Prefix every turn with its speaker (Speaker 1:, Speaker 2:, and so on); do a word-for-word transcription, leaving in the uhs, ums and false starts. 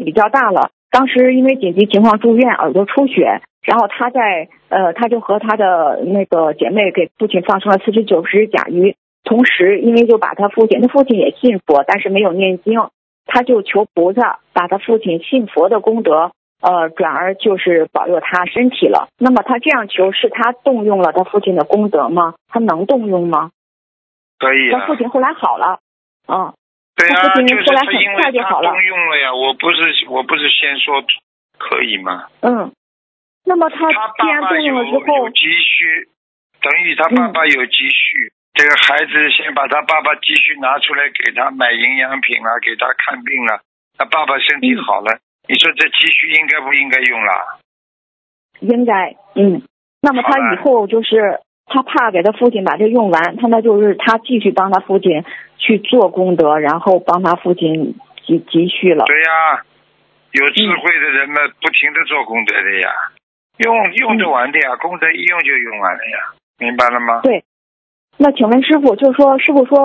Speaker 1: 比较大了，当时因为紧急情况住院，耳朵出血，然后他在呃，他就和他的那个姐妹给父亲放生了四十九只甲鱼，同时因为就把他父亲，他父亲也信佛，但是没有念经，他就求菩萨把他父亲信佛的功德呃，转而就是保佑他身体了。那么他这样求，是他动用了他父亲的功德吗？他能动用吗？
Speaker 2: 可以啊。
Speaker 1: 他父亲后来好了，嗯。
Speaker 2: 对啊，
Speaker 1: 他父亲
Speaker 2: 就是
Speaker 1: 后来很
Speaker 2: 他因为他
Speaker 1: 快就好了。
Speaker 2: 动用了呀，我不是我不是先说可以吗？
Speaker 1: 嗯。那么他
Speaker 2: 他
Speaker 1: 既然
Speaker 2: 爸爸有
Speaker 1: 动用了之后，
Speaker 2: 有积蓄，等于他爸爸有积蓄，嗯、这个孩子先把他爸爸积蓄拿出来给他买营养品啊，给他看病了，他爸爸身体好了，嗯、你说这积蓄应该不应该用了？
Speaker 1: 应该，嗯。那么他以后就是他怕给他父亲把这用完，他那就是他继续帮他父亲去做功德，然后帮他父亲积积蓄了。
Speaker 2: 对呀，有智慧的人们不停的做功德的呀，用用得完的呀，功德一用就用完了呀，明白了吗？
Speaker 1: 对。那请问师傅，就是说师傅说